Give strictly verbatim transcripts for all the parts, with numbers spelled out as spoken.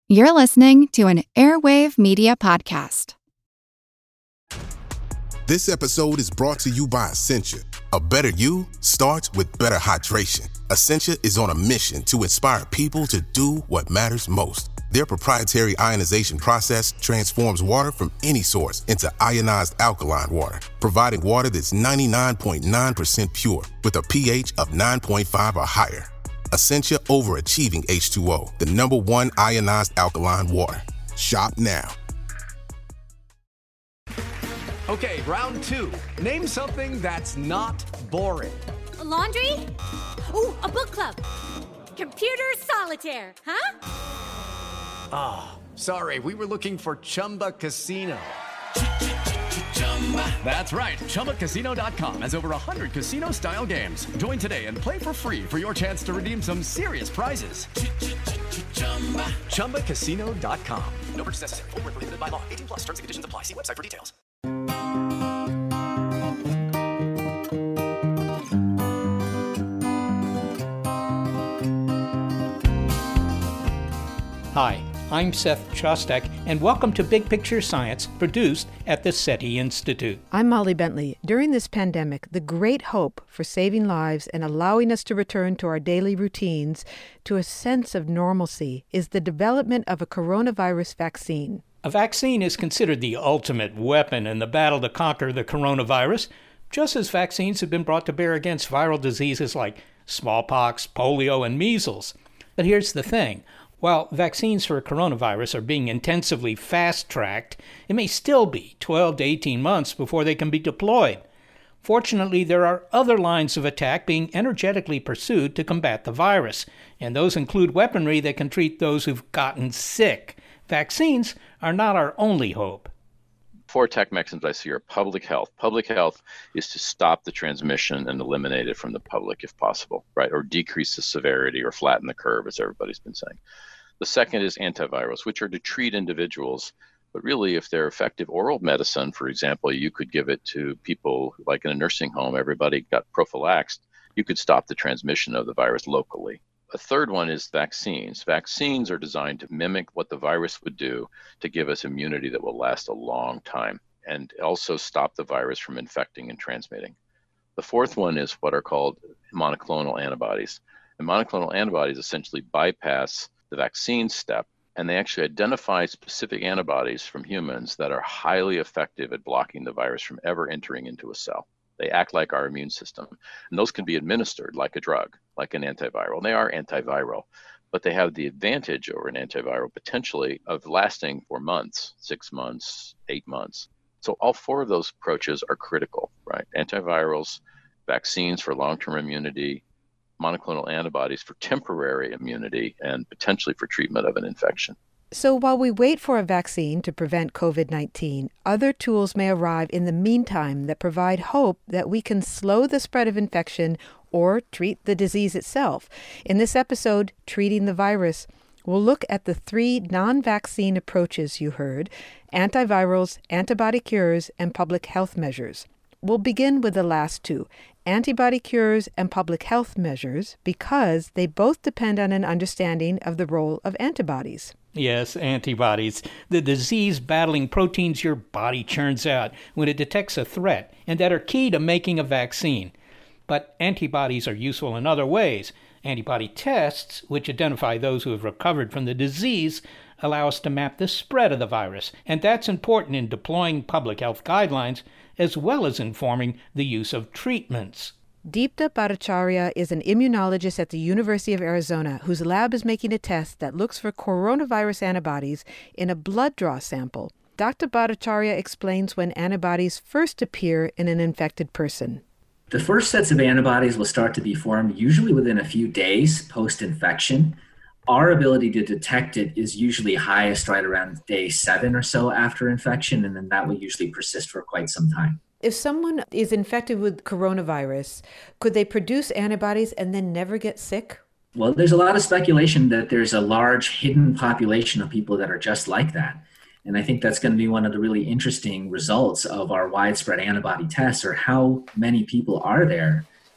You're listening to an Airwave Media Podcast. This episode is brought to you by Essentia. A better you starts with better hydration. Essentia is on a mission to inspire people to do what matters most. Their proprietary ionization process transforms water from any source into ionized alkaline water, providing water that's ninety-nine point nine percent pure with a pH of nine point five or higher. Essentia Overachieving H two O, the number one ionized alkaline water. Shop now. Okay, round two. Name something that's not boring. A laundry? Ooh, a book club. Computer solitaire, huh? Ah, oh, sorry, we were looking for Chumba Casino. That's right, Chumba Casino dot com has over one hundred casino-style games. Join today and play for free for your chance to redeem some serious prizes. Chumba Casino dot com. No purchase necessary. Void where prohibited by law. eighteen plus. Terms and conditions apply. See website for details. Hi, I'm Seth Shostak, and welcome to Big Picture Science, produced at the SETI Institute. I'm Molly Bentley. During this pandemic, the great hope for saving lives and allowing us to return to our daily routines, to a sense of normalcy, is the development of a coronavirus vaccine. A vaccine is considered the ultimate weapon in the battle to conquer the coronavirus, just as vaccines have been brought to bear against viral diseases like smallpox, polio, and measles. But here's the thing. While vaccines for coronavirus are being intensively fast-tracked, it may still be twelve to eighteen months before they can be deployed. Fortunately, there are other lines of attack being energetically pursued to combat the virus, and those include weaponry that can treat those who've gotten sick. Vaccines are not our only hope. Four attack mechanisms I see are public health. Public health is to stop the transmission and eliminate it from the public if possible, right? Or decrease the severity or flatten the curve, as everybody's been saying. The second is antivirals, which are to treat individuals. But really, if they're effective oral medicine, for example, you could give it to people like in a nursing home, everybody got prophylaxed, you could stop the transmission of the virus locally. A third one is vaccines. Vaccines are designed to mimic what the virus would do to give us immunity that will last a long time and also stop the virus from infecting and transmitting. The fourth one is what are called monoclonal antibodies. And monoclonal antibodies essentially bypass the vaccine step, and they actually identify specific antibodies from humans that are highly effective at blocking the virus from ever entering into a cell. They act like our immune system, and those can be administered like a drug, like an antiviral. And they are antiviral, but they have the advantage over an antiviral potentially of lasting for months, six months, eight months. So all four of those approaches are critical, right? Antivirals, vaccines for long-term immunity, monoclonal antibodies for temporary immunity, and potentially for treatment of an infection. So while we wait for a vaccine to prevent covid nineteen, other tools may arrive in the meantime that provide hope that we can slow the spread of infection or treat the disease itself. In this episode, Treating the Virus, we'll look at the three non-vaccine approaches you heard: antivirals, antibody cures, and public health measures. We'll begin with the last two, antibody cures and public health measures, because they both depend on an understanding of the role of antibodies. Yes, antibodies, the disease-battling proteins your body churns out when it detects a threat, and that are key to making a vaccine. But antibodies are useful in other ways. Antibody tests, which identify those who have recovered from the disease, allow us to map the spread of the virus, and that's important in deploying public health guidelines, as well as informing the use of treatments. Deepta Bhattacharya is an immunologist at the University of Arizona whose lab is making a test that looks for coronavirus antibodies in a blood draw sample. Doctor Bhattacharya explains when antibodies first appear in an infected person. The first sets of antibodies will start to be formed usually within a few days post-infection. Our ability to detect it is usually highest right around day seven or so after infection, and then that will usually persist for quite some time. If someone is infected with coronavirus, could they produce antibodies and then never get sick? Well, there's a lot of speculation that there's a large hidden population of people that are just like that. And I think that's going to be one of the really interesting results of our widespread antibody tests, or how many people are there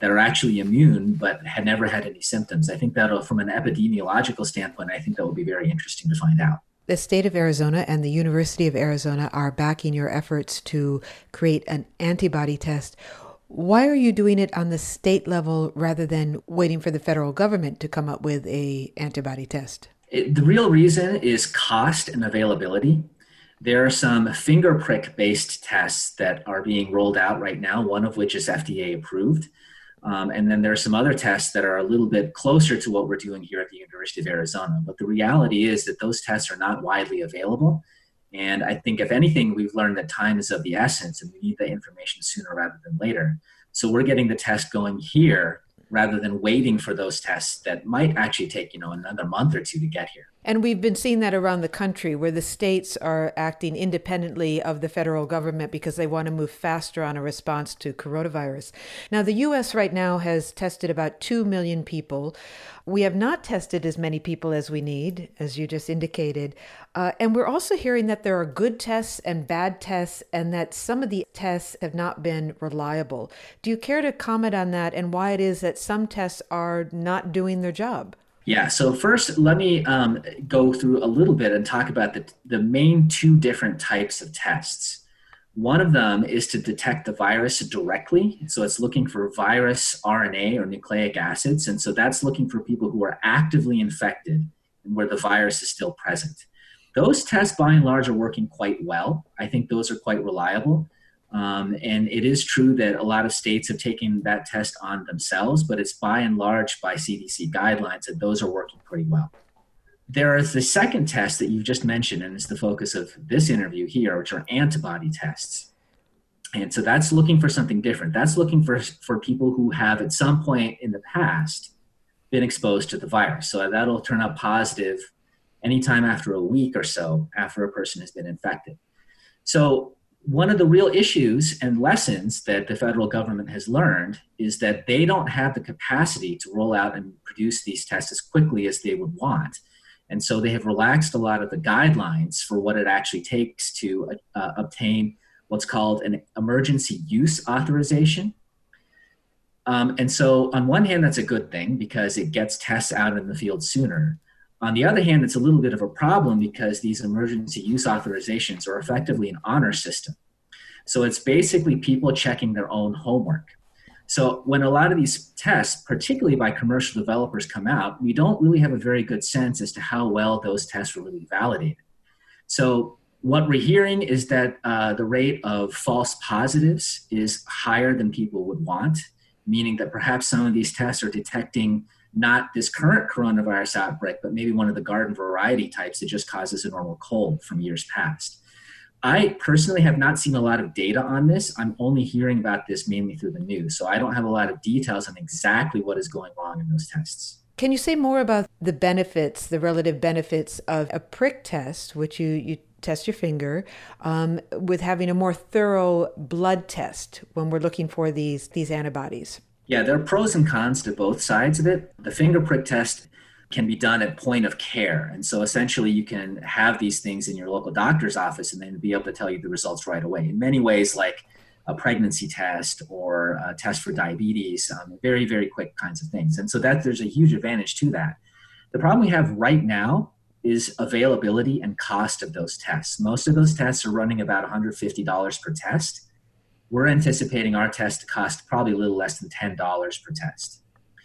that are actually immune but had never had any symptoms. I think that from an epidemiological standpoint, I think that will be very interesting to find out. The state of Arizona and the University of Arizona are backing your efforts to create an antibody test. Why are you doing it on the state level rather than waiting for the federal government to come up with a antibody test? It, the real reason is cost and availability. There are some finger prick based tests that are being rolled out right now, one of which is F D A approved. Um, and then there are some other tests that are a little bit closer to what we're doing here at the University of Arizona. But the reality is that those tests are not widely available. And I think, if anything, we've learned that time is of the essence and we need the information sooner rather than later. So we're getting the test going here rather than waiting for those tests that might actually take, you know, another month or two to get here. And we've been seeing that around the country where the states are acting independently of the federal government because they want to move faster on a response to coronavirus. Now, the U S right now has tested about two million people. We have not tested as many people as we need, as you just indicated. Uh, and we're also hearing that there are good tests and bad tests and that some of the tests have not been reliable. Do you care to comment on that and why it is that some tests are not doing their job? Yeah, so first, let me um, go through a little bit and talk about the, the main two different types of tests. One of them is to detect the virus directly. So it's looking for virus R N A or nucleic acids. And so that's looking for people who are actively infected and where the virus is still present. Those tests, by and large, are working quite well. I think those are quite reliable. Um, and it is true that a lot of states have taken that test on themselves, but it's by and large by C D C guidelines that those are working pretty well. There is the second test that you've just mentioned, and it's the focus of this interview here, which are antibody tests. And so that's looking for something different. That's looking for, for people who have at some point in the past been exposed to the virus. So that'll turn up positive anytime after a week or so after a person has been infected. So one of the real issues and lessons that the federal government has learned is that they don't have the capacity to roll out and produce these tests as quickly as they would want. And so they have relaxed a lot of the guidelines for what it actually takes to uh, obtain what's called an emergency use authorization. Um, and so on one hand, that's a good thing because it gets tests out in the field sooner. On the other hand, it's a little bit of a problem because these emergency use authorizations are effectively an honor system. So it's basically people checking their own homework. So when a lot of these tests, particularly by commercial developers, come out, we don't really have a very good sense as to how well those tests were really validated. So what we're hearing is that uh, the rate of false positives is higher than people would want, meaning that perhaps some of these tests are detecting not this current coronavirus outbreak, but maybe one of the garden variety types that just causes a normal cold from years past. I personally have not seen a lot of data on this. I'm only hearing about this mainly through the news. So I don't have a lot of details on exactly what is going wrong in those tests. Can you say more about the benefits, the relative benefits of a prick test, which you, you test your finger, um, with having a more thorough blood test when we're looking for these, these antibodies? Yeah, there are pros and cons to both sides of it. The finger prick test can be done at point of care. And so essentially you can have these things in your local doctor's office and then be able to tell you the results right away. In many ways, like a pregnancy test or a test for diabetes, um, very, very quick kinds of things. And so that there's a huge advantage to that. The problem we have right now is availability and cost of those tests. Most of those tests are running about one hundred fifty dollars per test. We're anticipating our test to cost probably a little less than ten dollars per test.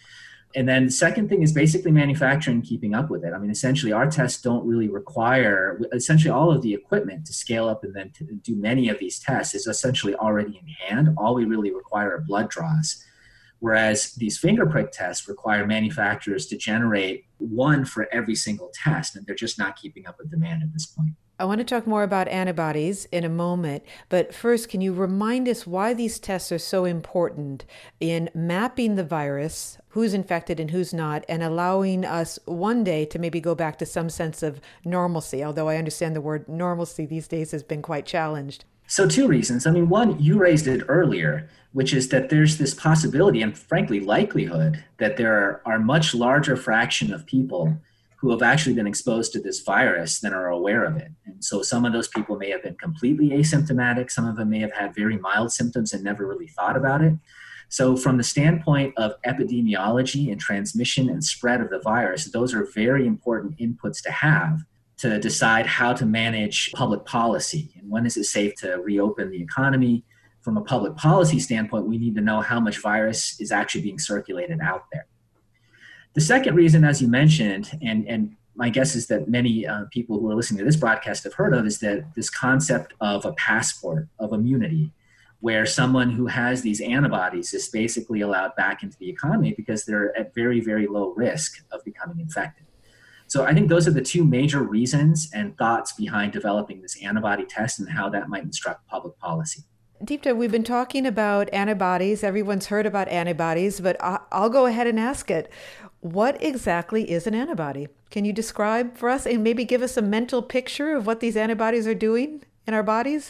And then the second thing is basically manufacturing, keeping up with it. I mean, essentially our tests don't really require, essentially all of the equipment to scale up and then to do many of these tests is essentially already in hand. All we really require are blood draws. Whereas these finger prick tests require manufacturers to generate one for every single test, and they're just not keeping up with demand at this point. I want to talk more about antibodies in a moment, but first, can you remind us why these tests are so important in mapping the virus, who's infected and who's not, and allowing us one day to maybe go back to some sense of normalcy, although I understand the word normalcy these days has been quite challenged. So two reasons. I mean, one, you raised it earlier, which is that there's this possibility and frankly likelihood that there are a much larger fraction of people who have actually been exposed to this virus than are aware of it. And so some of those people may have been completely asymptomatic. Some of them may have had very mild symptoms and never really thought about it. So from the standpoint of epidemiology and transmission and spread of the virus, those are very important inputs to have to decide how to manage public policy and when is it safe to reopen the economy. From a public policy standpoint, we need to know how much virus is actually being circulated out there. The second reason, as you mentioned, and, and my guess is that many uh, people who are listening to this broadcast have heard of, is that this concept of a passport of immunity, where someone who has these antibodies is basically allowed back into the economy because they're at very, very low risk of becoming infected. So I think those are the two major reasons and thoughts behind developing this antibody test and how that might instruct public policy. Deepta, we've been talking about antibodies. Everyone's heard about antibodies, but I'll go ahead and ask it. What exactly is an antibody? Can you describe for us and maybe give us a mental picture of what these antibodies are doing in our bodies?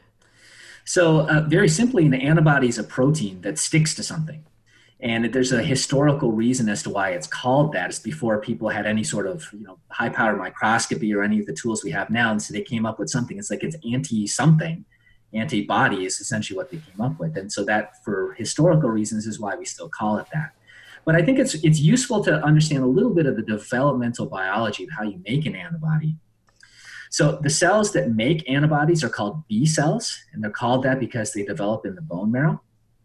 So uh, very simply, an antibody is a protein that sticks to something. And there's a historical reason as to why it's called that. It's before people had any sort of, you know, high-powered microscopy or any of the tools we have now. And so they came up with something. It's like it's anti-something. Antibody is essentially what they came up with. And so that, for historical reasons, is why we still call it that. But I think it's it's useful to understand a little bit of the developmental biology of how you make an antibody. So the cells that make antibodies are called B cells, and they're called that because they develop in the bone marrow.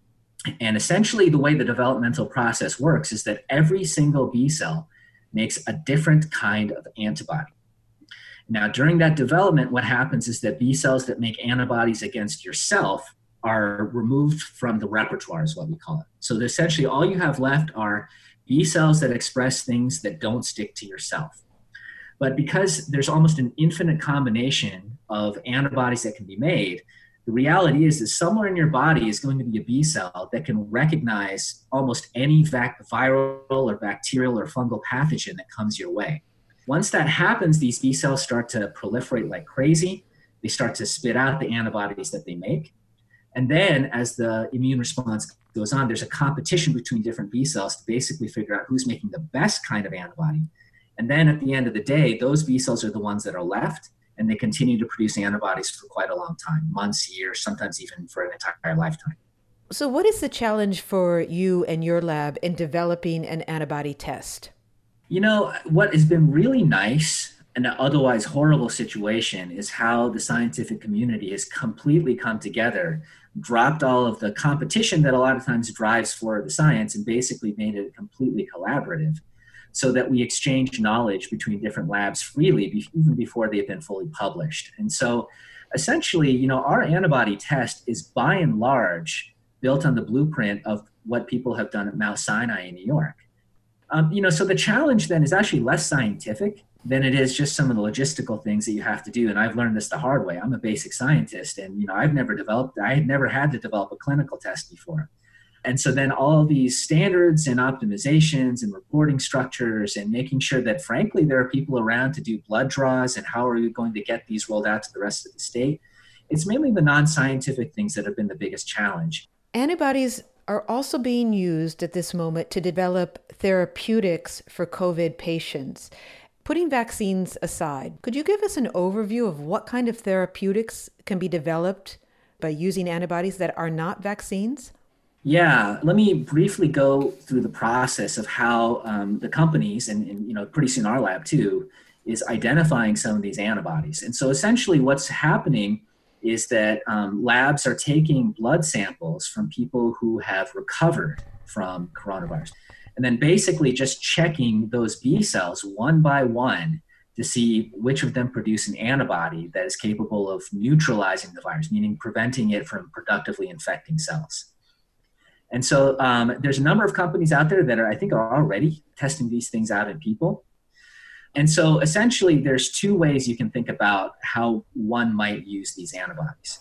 And essentially the way the developmental process works is that every single B cell makes a different kind of antibody. Now, during that development, what happens is that B cells that make antibodies against yourself are removed from the repertoire, is what we call it. So essentially all you have left are B cells that express things that don't stick to yourself. But because there's almost an infinite combination of antibodies that can be made, the reality is that somewhere in your body is going to be a B cell that can recognize almost any vac- viral or bacterial or fungal pathogen that comes your way. Once that happens, these B cells start to proliferate like crazy. They start to spit out the antibodies that they make. And then as the immune response goes on, there's a competition between different B cells to basically figure out who's making the best kind of antibody. And then at the end of the day, those B cells are the ones that are left, and they continue to produce antibodies for quite a long time, months, years, sometimes even for an entire lifetime. So what is the challenge for you and your lab in developing an antibody test? You know, what has been really nice in an otherwise horrible situation is how the scientific community has completely come together, dropped all of the competition that a lot of times drives for the science, and basically made it completely collaborative, so that we exchange knowledge between different labs freely, even before they've been fully published. And so essentially, you know, our antibody test is by and large built on the blueprint of what people have done at Mount Sinai in New York. Um, you know, so the challenge then is actually less scientific than it is just some of the logistical things that you have to do. And I've learned this the hard way. I'm a basic scientist, and, you know, I've never developed, I had never had to develop a clinical test before. And so then all these standards and optimizations and reporting structures and making sure that, frankly, there are people around to do blood draws, and how are we going to get these rolled out to the rest of the state? It's mainly the non-scientific things that have been the biggest challenge. Antibodies are also being used at this moment to develop therapeutics for COVID patients. Putting vaccines aside, could you give us an overview of what kind of therapeutics can be developed by using antibodies that are not vaccines? Yeah, let me briefly go through the process of how um, the companies, and, and you know, pretty soon our lab too, is identifying some of these antibodies. And so essentially what's happening is that um, labs are taking blood samples from people who have recovered from coronavirus, and then basically just checking those B cells one by one to see which of them produce an antibody that is capable of neutralizing the virus, meaning preventing it from productively infecting cells. And so um, there's a number of companies out there that are, I think, are already testing these things out in people. And so essentially there's two ways you can think about how one might use these antibodies.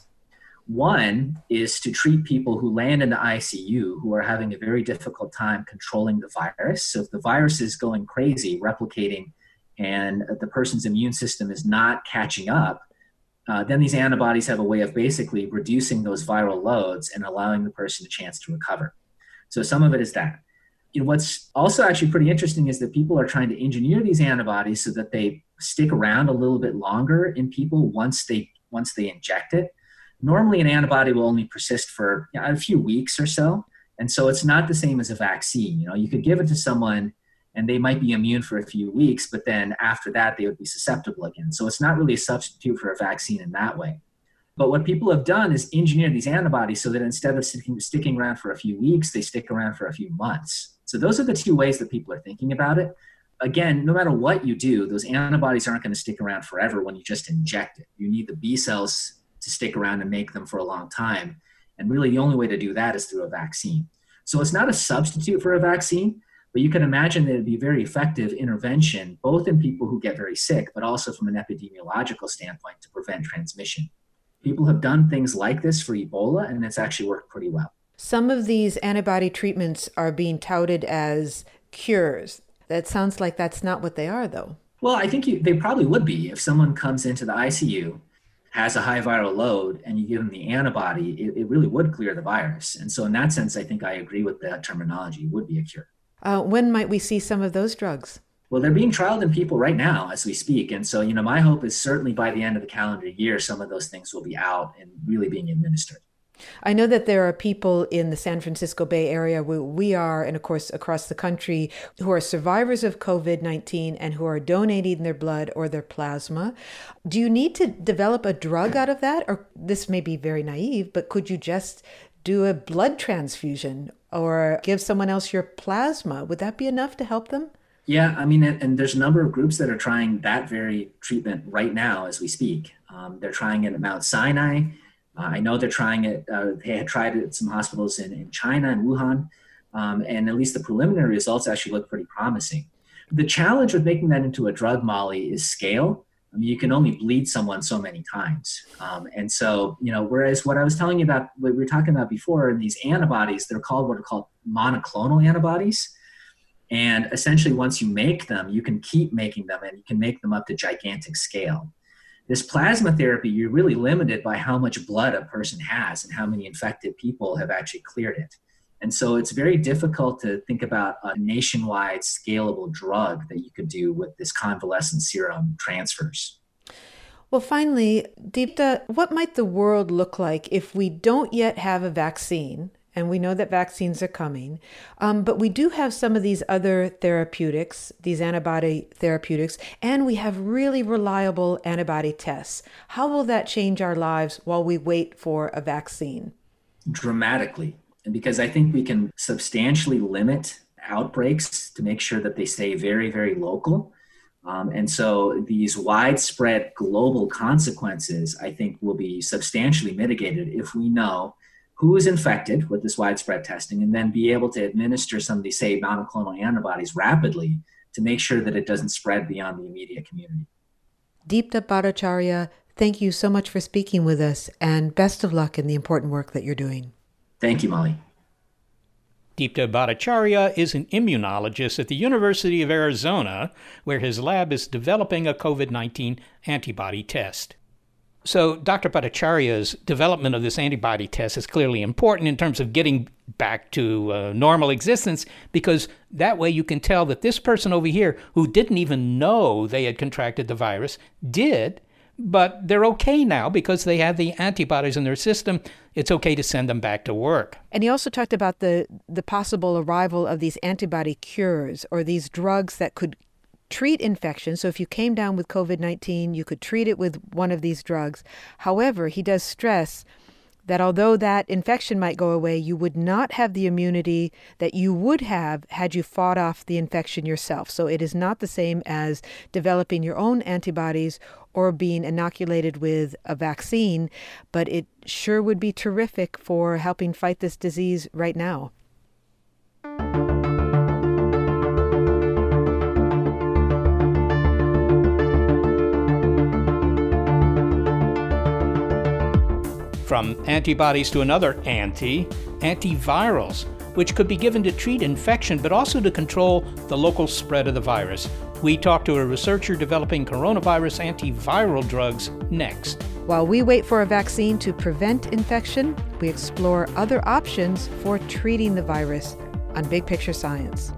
One is to treat people who land in the I C U who are having a very difficult time controlling the virus. So if the virus is going crazy, replicating, and the person's immune system is not catching up, uh, then these antibodies have a way of basically reducing those viral loads and allowing the person a chance to recover. So some of it is that. You know, what's also actually pretty interesting is that people are trying to engineer these antibodies so that they stick around a little bit longer in people once they once they inject it. Normally, an antibody will only persist for, you know, a few weeks or so, And so it's not the same as a vaccine. You know, you could give it to someone and they might be immune for a few weeks, but then after that, they would be susceptible again. So it's not really a substitute for a vaccine in that way. But what people have done is engineer these antibodies so that instead of sticking, sticking around for a few weeks, they stick around for a few months. So those are the two ways that people are thinking about it. Again, no matter what you do, those antibodies aren't going to stick around forever when you just inject it. You need the B cells to stick around and make them for a long time. And really the only way to do that is through a vaccine. So it's not a substitute for a vaccine, but you can imagine that it'd be a very effective intervention, both in people who get very sick, but also from an epidemiological standpoint to prevent transmission. People have done things like this for Ebola, and it's actually worked pretty well. Some of these antibody treatments are being touted as cures. That sounds like that's not what they are, though. Well, I think you, they probably would be. If someone comes into the I C U, has a high viral load, and you give them the antibody, it, it really would clear the virus. And so in that sense, I think I agree with that terminology. It would be a cure. Uh, when might we see some of those drugs? Well, they're being trialed in people right now as we speak. And so, you know, my hope is certainly by the end of the calendar year, some of those things will be out and really being administered. I know that there are people in the San Francisco Bay Area where we are, and of course across the country, who are survivors of COVID nineteen and who are donating their blood or their plasma. Do you need to develop a drug out of that? Or this may be very naive, but could you just do a blood transfusion or give someone else your plasma? Would that be enough to help them? Yeah, I mean, and, and there's a number of groups that are trying that very treatment right now as we speak. Um, they're trying it at Mount Sinai. Uh, I know they're trying it, uh, they had tried it at some hospitals in, in China and Wuhan, um, and at least the preliminary results actually look pretty promising. The challenge with making that into a drug, Molly, is scale. I mean, you can only bleed someone so many times. Um, and so, you know, whereas what I was telling you about, what we were talking about before, in these antibodies, they're called what are called monoclonal antibodies. And essentially, once you make them, you can keep making them and you can make them up to gigantic scale. This plasma therapy, you're really limited by how much blood a person has and how many infected people have actually cleared it. And so it's very difficult to think about a nationwide scalable drug that you could do with this convalescent serum transfers. Well, finally, Deepta, what might the world look like if we don't yet have a vaccine? And we know that vaccines are coming, um, but we do have some of these other therapeutics, these antibody therapeutics, and we have really reliable antibody tests. How will that change our lives while we wait for a vaccine? Dramatically, because I think we can substantially limit outbreaks to make sure that they stay very, very local. Um, and so these widespread global consequences, I think, will be substantially mitigated if we know who is infected with this widespread testing, and then be able to administer some of these, say, monoclonal antibodies rapidly to make sure that it doesn't spread beyond the immediate community. Deepta Bhattacharya, thank you so much for speaking with us, and best of luck in the important work that you're doing. Thank you, Molly. Deepta Bhattacharya is an immunologist at the University of Arizona, where his lab is developing a COVID nineteen antibody test. So Doctor Bhattacharya's development of this antibody test is clearly important in terms of getting back to uh, normal existence, because that way you can tell that this person over here who didn't even know they had contracted the virus did, but they're okay now because they have the antibodies in their system. It's okay to send them back to work. And he also talked about the, the possible arrival of these antibody cures, or these drugs that could treat infection. So if you came down with COVID nineteen, you could treat it with one of these drugs. However, he does stress that although that infection might go away, you would not have the immunity that you would have had you fought off the infection yourself. So it is not the same as developing your own antibodies or being inoculated with a vaccine, but it sure would be terrific for helping fight this disease right now. From antibodies to another anti, antivirals, which could be given to treat infection but also to control the local spread of the virus. We talk to a researcher developing coronavirus antiviral drugs next. While we wait for a vaccine to prevent infection, we explore other options for treating the virus on Big Picture Science.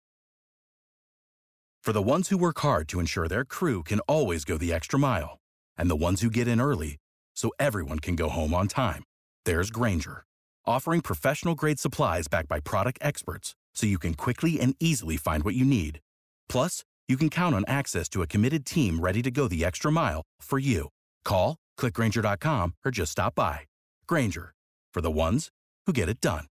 For the ones who work hard to ensure their crew can always go the extra mile, and the ones who get in early so everyone can go home on time. There's Grainger, offering professional-grade supplies backed by product experts so you can quickly and easily find what you need. Plus, you can count on access to a committed team ready to go the extra mile for you. Call, click Grainger dot com, or just stop by. Grainger, for the ones who get it done.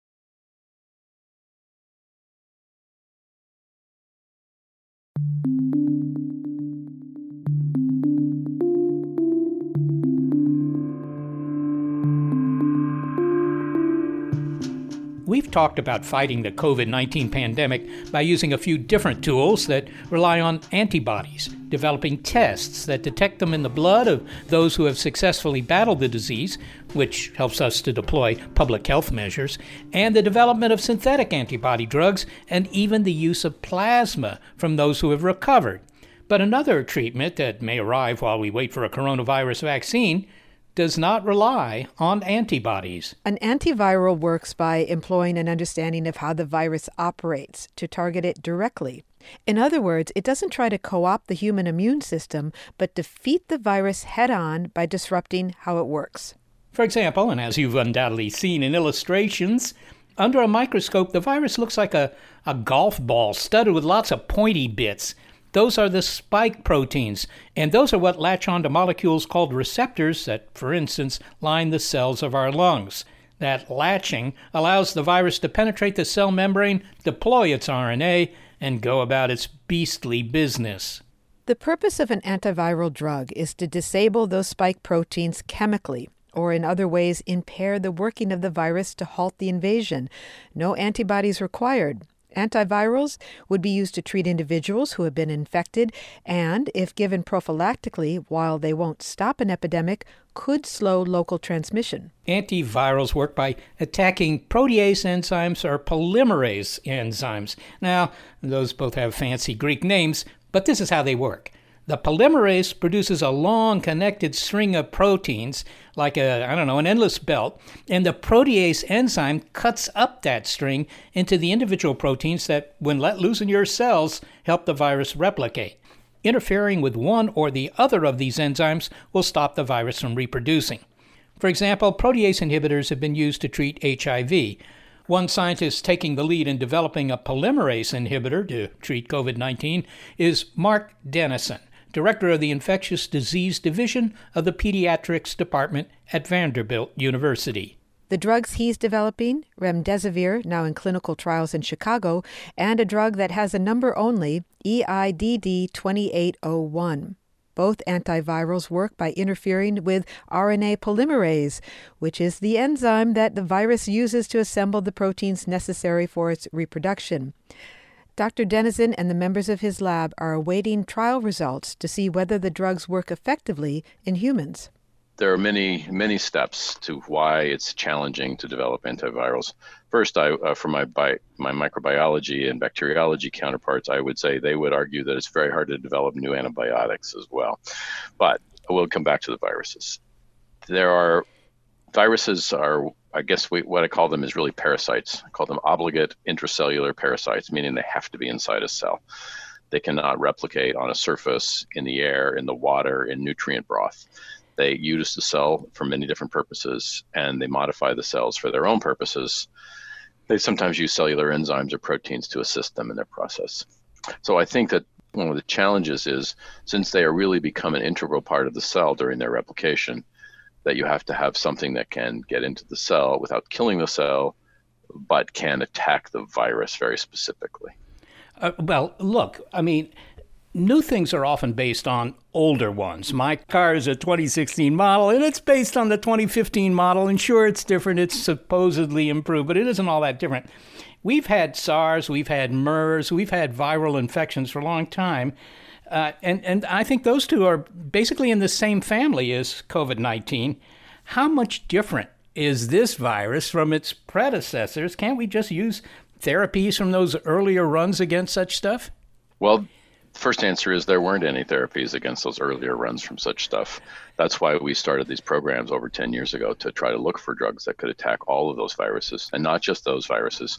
We've talked about fighting the COVID nineteen pandemic by using a few different tools that rely on antibodies, developing tests that detect them in the blood of those who have successfully battled the disease, which helps us to deploy public health measures, and the development of synthetic antibody drugs, and even the use of plasma from those who have recovered. But another treatment that may arrive while we wait for a coronavirus vaccine does not rely on antibodies. An antiviral works by employing an understanding of how the virus operates to target it directly. In other words, it doesn't try to co-opt the human immune system, but defeat the virus head-on by disrupting how it works. For example, and as you've undoubtedly seen in illustrations, under a microscope, the virus looks like a, a golf ball studded with lots of pointy bits. Those are the spike proteins, and those are what latch onto molecules called receptors that, for instance, line the cells of our lungs. That latching allows the virus to penetrate the cell membrane, deploy its R N A, and go about its beastly business. The purpose of an antiviral drug is to disable those spike proteins chemically, or in other ways impair the working of the virus to halt the invasion. No antibodies required. Antivirals would be used to treat individuals who have been infected and, if given prophylactically, while they won't stop an epidemic, could slow local transmission. Antivirals work by attacking protease enzymes or polymerase enzymes. Now, those both have fancy Greek names, but this is how they work. The polymerase produces a long connected string of proteins, like a, I don't know, an endless belt, and the protease enzyme cuts up that string into the individual proteins that, when let loose in your cells, help the virus replicate. Interfering with one or the other of these enzymes will stop the virus from reproducing. For example, protease inhibitors have been used to treat H I V. One scientist taking the lead in developing a polymerase inhibitor to treat COVID nineteen is Mark Dennison, Director of the Infectious Disease Division of the Pediatrics Department at Vanderbilt University. The drugs he's developing, remdesivir, now in clinical trials in Chicago, and a drug that has a number only, E I D D twenty-eight oh one. Both antivirals work by interfering with R N A polymerase, which is the enzyme that the virus uses to assemble the proteins necessary for its reproduction. Doctor Dennison and the members of his lab are awaiting trial results to see whether the drugs work effectively in humans. There are many, many steps to why it's challenging to develop antivirals. First, I, uh, for my bi- my microbiology and bacteriology counterparts, I would say they would argue that it's very hard to develop new antibiotics as well. But we'll come back to the viruses. There are viruses are, I guess we, what I call them is really parasites. I call them obligate intracellular parasites, meaning they have to be inside a cell. They cannot replicate on a surface, in the air, in the water, in nutrient broth. They use the cell for many different purposes, and they modify the cells for their own purposes. They sometimes use cellular enzymes or proteins to assist them in their process. So I think that one of the challenges is, since they are really become an integral part of the cell during their replication, that you have to have something that can get into the cell without killing the cell, but can attack the virus very specifically. Uh, well, look, I mean, new things are often based on older ones. My car is a twenty sixteen model, and it's based on the twenty fifteen model. And sure, it's different. It's supposedly improved, but it isn't all that different. We've had SARS, we've had MERS, we've had viral infections for a long time. Uh, and, and I think those two are basically in the same family as COVID nineteen. How much different is this virus from its predecessors? Can't we just use therapies from those earlier runs against such stuff? Well, first answer is there weren't any therapies against those earlier runs from such stuff. That's why we started these programs over ten years ago to try to look for drugs that could attack all of those viruses, and not just those viruses,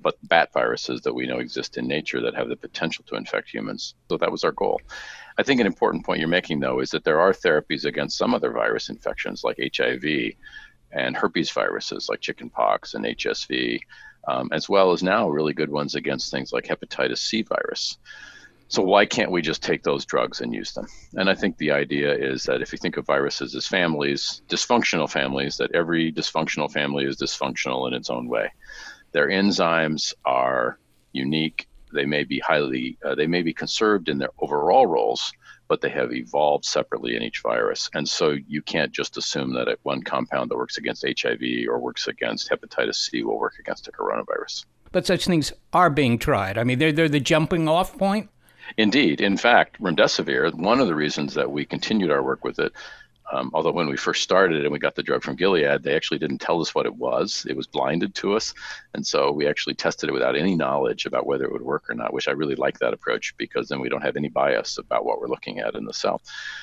but bat viruses that we know exist in nature that have the potential to infect humans. So that was our goal. I think an important point you're making, though, is that there are therapies against some other virus infections like H I V and herpes viruses like chickenpox and H S V, um, as well as now really good ones against things like hepatitis C virus. So why can't we just take those drugs and use them? And I think the idea is that if you think of viruses as families, dysfunctional families, that every dysfunctional family is dysfunctional in its own way. Their enzymes are unique. They may be highly, uh, they may be conserved in their overall roles, but they have evolved separately in each virus. And so you can't just assume that one compound that works against H I V or works against hepatitis C will work against a coronavirus. But such things are being tried. I mean, they're, they're the jumping off point. Indeed. In fact, remdesivir, one of the reasons that we continued our work with it, Um, although when we first started and we got the drug from Gilead, they actually didn't tell us what it was. It was blinded to us. And so we actually tested it without any knowledge about whether it would work or not, which I really like that approach because then we don't have any bias about what we're looking at in the cell.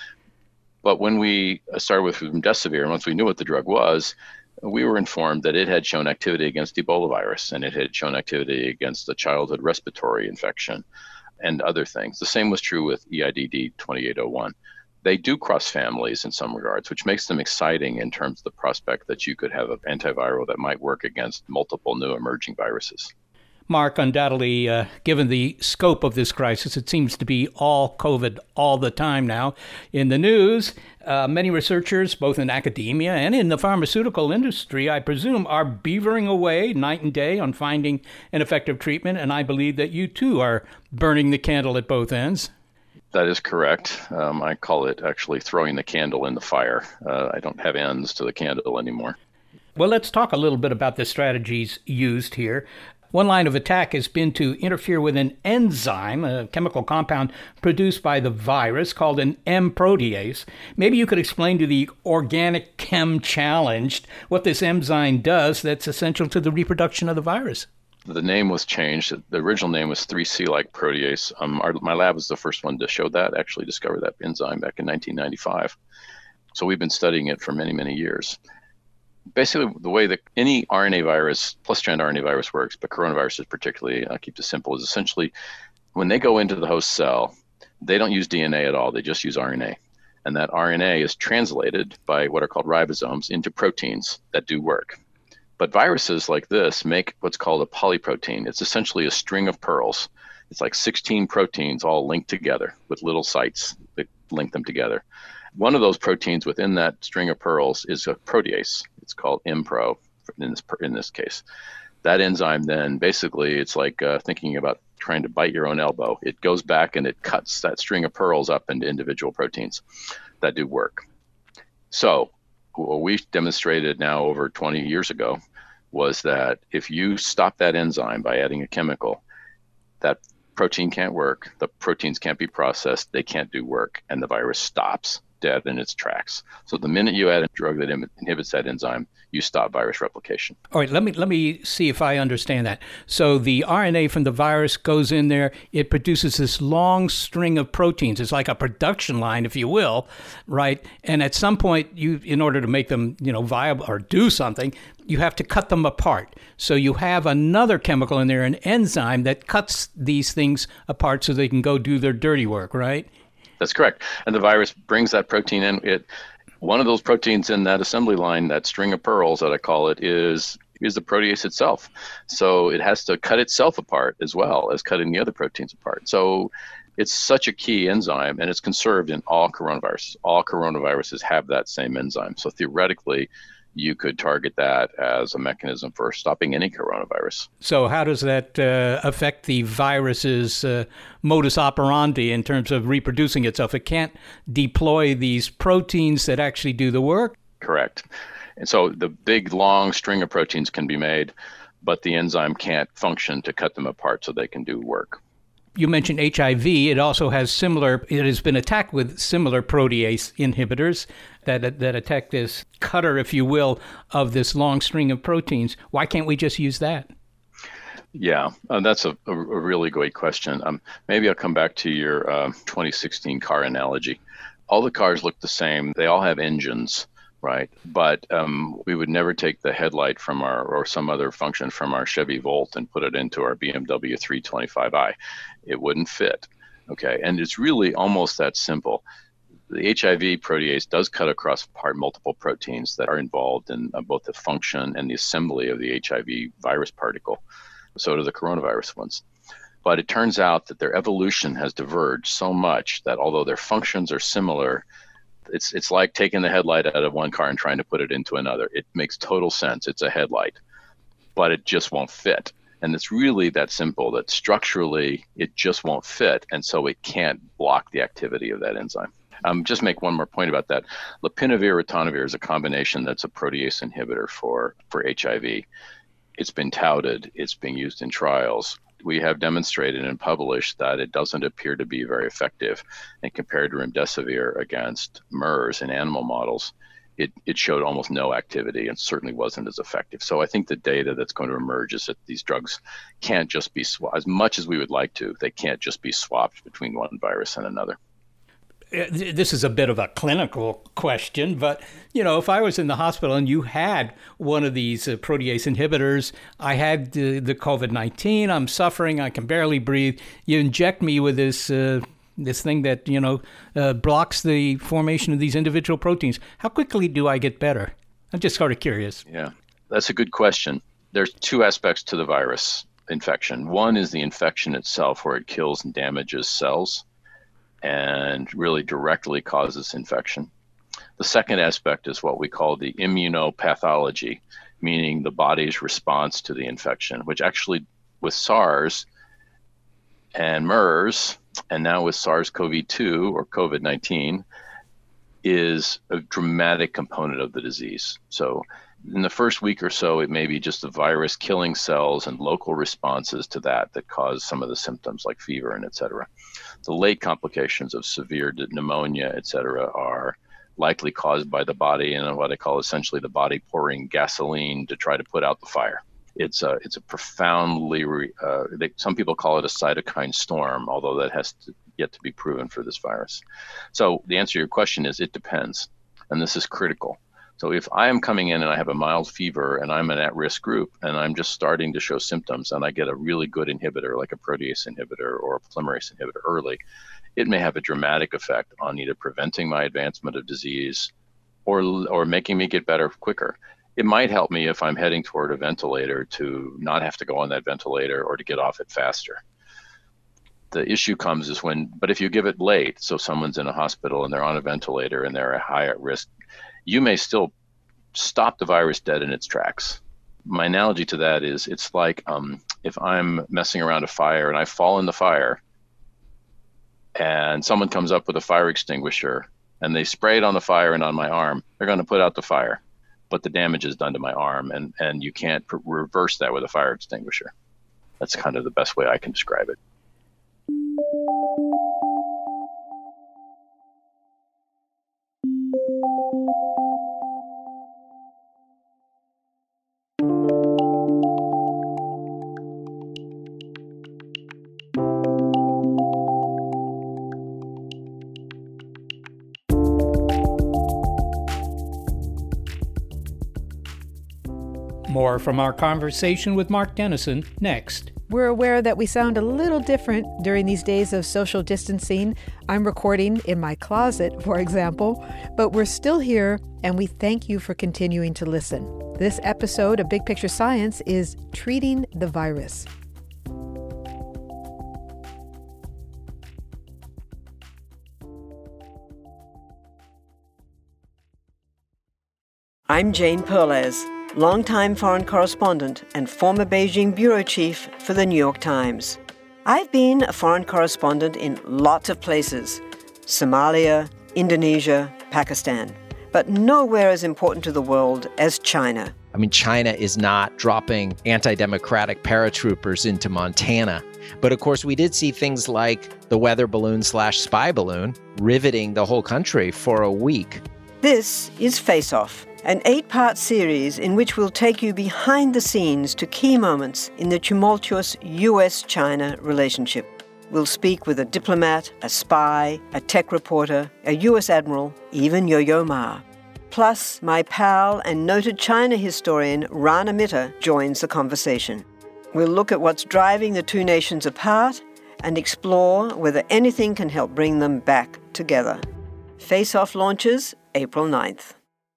But when we started with remdesivir, and once we knew what the drug was, we were informed that it had shown activity against Ebola virus and it had shown activity against a childhood respiratory infection and other things. The same was true with E I D D twenty-eight oh one. They do cross families in some regards, which makes them exciting in terms of the prospect that you could have an antiviral that might work against multiple new emerging viruses. Mark, undoubtedly, uh, given the scope of this crisis, it seems to be all COVID all the time now in the news. Uh, many researchers, both in academia and in the pharmaceutical industry, I presume, are beavering away night and day on finding an effective treatment, and I believe that you too are burning the candle at both ends. That is correct. Um, I call it actually throwing the candle in the fire. Uh, I don't have ends to the candle anymore. Well, let's talk a little bit about the strategies used here. One line of attack has been to interfere with an enzyme, a chemical compound produced by the virus called an M protease. Maybe you could explain to the organic chem challenged what this enzyme does that's essential to the reproduction of the virus. The name was changed. The original name was three C like protease. Um, our, my lab was the first one to show that, actually discover that enzyme back in nineteen ninety-five. So we've been studying it for many, many years. Basically, the way that any R N A virus, plus strand R N A virus works, but coronaviruses particularly, I keep this simple, is essentially when they go into the host cell, they don't use D N A at all. They just use R N A. And that R N A is translated by what are called ribosomes into proteins that do work. But viruses like this make what's called a polyprotein. It's essentially a string of pearls. It's like sixteen proteins all linked together with little sites that link them together. One of those proteins within that string of pearls is a protease. It's called M pro in this, in this case. That enzyme then basically, it's like uh, thinking about trying to bite your own elbow. It goes back and it cuts that string of pearls up into individual proteins that do work. So what we demonstrated now over twenty years ago was that if you stop that enzyme by adding a chemical, that protein can't work, the proteins can't be processed, they can't do work, and the virus stops dead in its tracks. So the minute you add a drug that inhibits that enzyme, you stop virus replication. All right, let me let me see if I understand that. So the R N A from the virus goes in there, it produces this long string of proteins. It's like a production line, if you will, right? And at some point, you, in order to make them, you know, viable or do something, you have to cut them apart. So you have another chemical in there, an enzyme that cuts these things apart so they can go do their dirty work, right? That's correct. And the virus brings that protein in. It one of those proteins in that assembly line, that string of pearls that I call it, is is the protease itself. So it has to cut itself apart as well as cutting the other proteins apart. So it's such a key enzyme, and it's conserved in all coronaviruses. All coronaviruses have that same enzyme. So theoretically, you could target that as a mechanism for stopping any coronavirus. So how does that uh, affect the virus's uh, modus operandi in terms of reproducing itself? It can't deploy these proteins that actually do the work? Correct. And so the big, long string of proteins can be made, but the enzyme can't function to cut them apart so they can do work. You mentioned H I V. It also has similar, it has been attacked with similar protease inhibitors that that attack this cutter, if you will, of this long string of proteins. Why can't we just use that? Yeah, uh, that's a, a really great question. Um, maybe I'll come back to your uh, twenty sixteen car analogy. All the cars look the same. They all have engines, right? But um, we would never take the headlight from our, or some other function from our Chevy Volt and put it into our B M W three twenty-five i. It wouldn't fit, okay? And it's really almost that simple. The H I V protease does cut across part multiple proteins that are involved in uh, both the function and the assembly of the H I V virus particle. So do the coronavirus ones. But it turns out that their evolution has diverged so much that although their functions are similar, it's it's like taking the headlight out of one car and trying to put it into another. It makes total sense. It's a headlight, but it just won't fit. And it's really that simple, that structurally it just won't fit, and so it can't block the activity of that enzyme. Um, just make one more point about that. Lopinavir ritonavir is a combination that's a protease inhibitor for, for H I V. It's been touted. It's being used in trials. We have demonstrated and published that it doesn't appear to be very effective. And compared to remdesivir against MERS in animal models, it, it showed almost no activity and certainly wasn't as effective. So I think the data that's going to emerge is that these drugs can't just be swapped. As much as we would like to, they can't just be swapped between one virus and another. This is a bit of a clinical question, but, you know, if I was in the hospital and you had one of these uh, protease inhibitors, I had uh, the COVID nineteen, I'm suffering, I can barely breathe, you inject me with this uh, this thing that, you know, uh, blocks the formation of these individual proteins. How quickly do I get better? I'm just sort of curious. Yeah, that's a good question. There's two aspects to the virus infection. One is the infection itself, where it kills and damages cells and really directly causes infection. The second aspect is what we call the immunopathology, meaning the body's response to the infection, which actually with SARS and MERS, and now with SARS-C o V two or COVID nineteen, is a dramatic component of the disease. So in the first week or so, it may be just the virus killing cells and local responses to that that cause some of the symptoms like fever and et cetera. The late complications of severe pneumonia, et cetera, are likely caused by the body and what I call essentially the body pouring gasoline to try to put out the fire. It's a, it's a profoundly, uh, they, some people call it a cytokine storm, although that has to, yet to be proven for this virus. So the answer to your question is it depends, and this is critical. So if I am coming in and I have a mild fever and I'm an at-risk group and I'm just starting to show symptoms and I get a really good inhibitor like a protease inhibitor or a polymerase inhibitor early, it may have a dramatic effect on either preventing my advancement of disease or or making me get better quicker. It might help me if I'm heading toward a ventilator to not have to go on that ventilator or to get off it faster. The issue comes is when, but if you give it late, so someone's in a hospital and they're on a ventilator and they're high at risk, you may still stop the virus dead in its tracks. My analogy to that is it's like um, if I'm messing around a fire and I fall in the fire and someone comes up with a fire extinguisher and they spray it on the fire and on my arm, they're going to put out the fire, but the damage is done to my arm, and, and you can't pr- reverse that with a fire extinguisher. That's kind of the best way I can describe it. More from our conversation with Mark Dennison next. We're aware that we sound a little different during these days of social distancing. I'm recording in my closet, for example, but we're still here, and we thank you for continuing to listen. This episode of Big Picture Science is Treating the Virus. I'm Jane Perlez, longtime foreign correspondent and former Beijing bureau chief for the New York Times. I've been a foreign correspondent in lots of places: Somalia, Indonesia, Pakistan, but nowhere as important to the world as China. I mean, China is not dropping anti-democratic paratroopers into Montana. But of course, we did see things like the weather balloon slash spy balloon riveting the whole country for a week. This is Face Off, an eight-part series in which we'll take you behind the scenes to key moments in the tumultuous U S China relationship. We'll speak with a diplomat, a spy, a tech reporter, a U S admiral, even Yo-Yo Ma. Plus, my pal and noted China historian Rana Mitter joins the conversation. We'll look at what's driving the two nations apart and explore whether anything can help bring them back together. Face Off launches April ninth.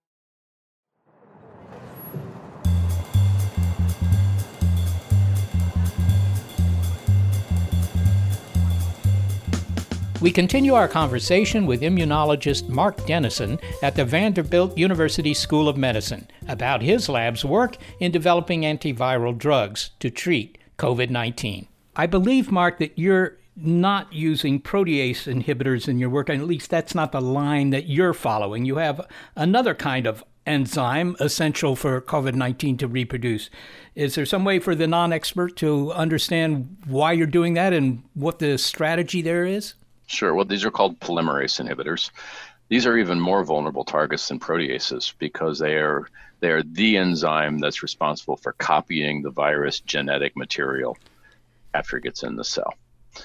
We continue our conversation with immunologist Mark Dennison at the Vanderbilt University School of Medicine about his lab's work in developing antiviral drugs to treat COVID nineteen. I believe, Mark, that you're not using protease inhibitors in your work, and at least that's not the line that you're following. You have another kind of enzyme essential for COVID nineteen to reproduce. Is there some way for the non-expert to understand why you're doing that and what the strategy there is? Sure. Well, these are called polymerase inhibitors. These are even more vulnerable targets than proteases because they are they are the enzyme that's responsible for copying the virus genetic material after it gets in the cell.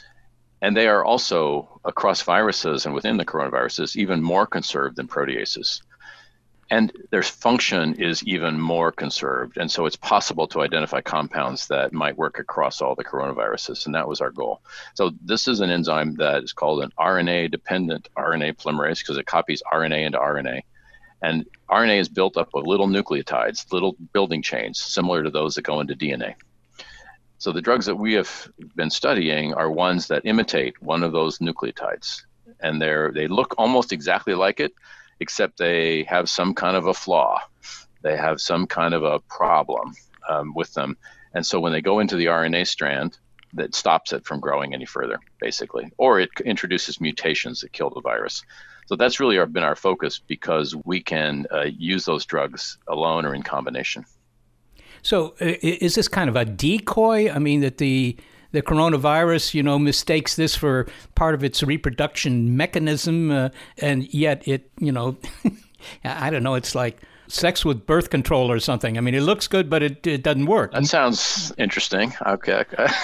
And they are also, across viruses and within the coronaviruses, even more conserved than proteases. And their function is even more conserved. And so it's possible to identify compounds that might work across all the coronaviruses. And that was our goal. So this is an enzyme that is called an R N A-dependent R N A polymerase because it copies R N A into R N A. And R N A is built up of little nucleotides, little building chains, similar to those that go into D N A. So the drugs that we have been studying are ones that imitate one of those nucleotides. And they're they look almost exactly like it, except they have some kind of a flaw. They have some kind of a problem um, with them. And so when they go into the R N A strand, that stops it from growing any further, basically. Or it introduces mutations that kill the virus. So that's really our, been our focus because we can uh, use those drugs alone or in combination. So uh, is this kind of a decoy? I mean, that the the coronavirus, you know, mistakes this for part of its reproduction mechanism, uh, and yet it, you know, I don't know, it's like sex with birth control or something. I mean, it looks good, but it, it doesn't work. That sounds interesting. Okay.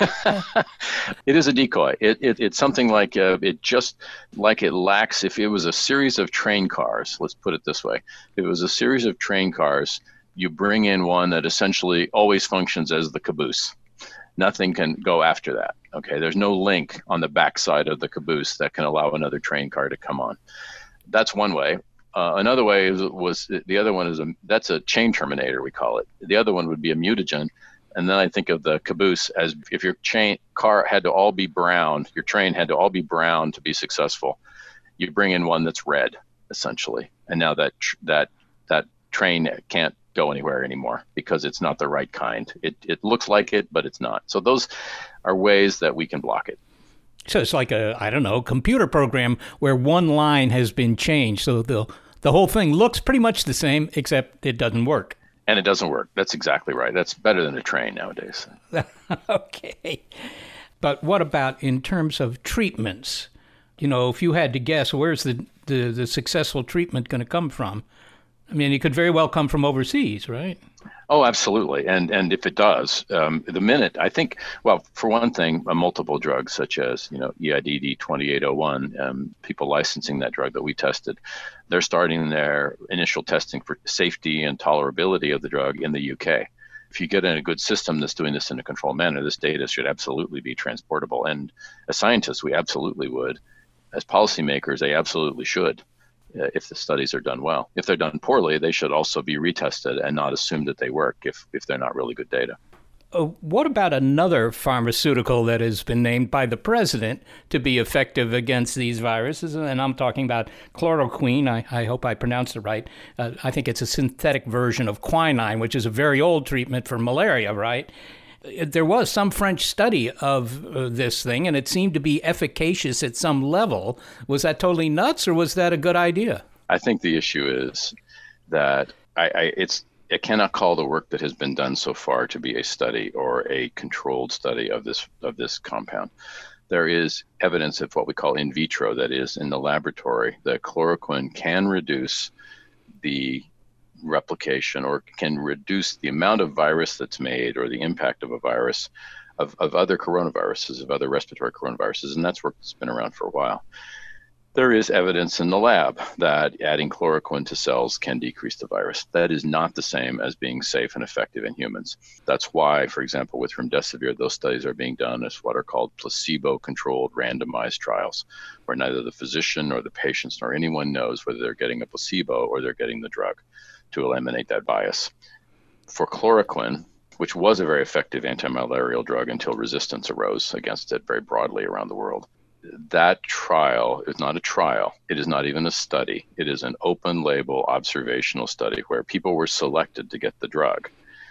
It is a decoy. It, it It's something like, uh, it just, like it lacks, if it was a series of train cars, let's put it this way. If it was a series of train cars, you bring in one that essentially always functions as the caboose. Nothing can go after that. Okay, there's no link on the backside of the caboose that can allow another train car to come on. That's one way. Uh, another way is, was the other one is a that's a chain terminator, we call it. The other one would be a mutagen, and then I think of the caboose as if your chain car had to all be brown, your train had to all be brown to be successful. You bring in one that's red, essentially, and now that that that train can't go anywhere anymore because it's not the right kind. It it looks like it, but it's not. So those are ways that we can block it. So it's like a, I don't know, computer program where one line has been changed. So the the whole thing looks pretty much the same, except it doesn't work. And it doesn't work. That's exactly right. That's better than a train nowadays. Okay. But what about in terms of treatments? You know, if you had to guess, where's the, the, the successful treatment going to come from? I mean, it could very well come from overseas, right? Oh, absolutely. And and if it does, um, the minute, I think, well, for one thing, uh, multiple drugs such as, you know, E I D D twenty-eight oh one, um, people licensing that drug that we tested, they're starting their initial testing for safety and tolerability of the drug in the U K. If you get in a good system that's doing this in a controlled manner, this data should absolutely be transportable. And as scientists, we absolutely would. As policymakers, they absolutely should. Uh, if the studies are done well. If they're done poorly, they should also be retested and not assume that they work if, if they're not really good data. Uh, what about another pharmaceutical that has been named by the president to be effective against these viruses? And I'm talking about chloroquine. I, I hope I pronounced it right. Uh, I think it's a synthetic version of quinine, which is a very old treatment for malaria, right? There was some French study of uh, this thing, and it seemed to be efficacious at some level. Was that totally nuts, or was that a good idea? I think the issue is that I, I, it's I cannot call the work that has been done so far to be a study or a controlled study of this of this compound. There is evidence of what we call in vitro, that is, in the laboratory, that chloroquine can reduce the replication or can reduce the amount of virus that's made or the impact of a virus of, of other coronaviruses, of other respiratory coronaviruses, and that's work that's been around for a while. There is evidence in the lab that adding chloroquine to cells can decrease the virus. That is not the same as being safe and effective in humans. That's why, for example, with remdesivir, those studies are being done as what are called placebo-controlled randomized trials, where neither the physician nor the patients nor anyone knows whether they're getting a placebo or they're getting the drug, to eliminate that bias. For chloroquine, which was a very effective antimalarial drug until resistance arose against it very broadly around the world, that trial is not a trial. It is not even a study. It is an open label observational study where people were selected to get the drug.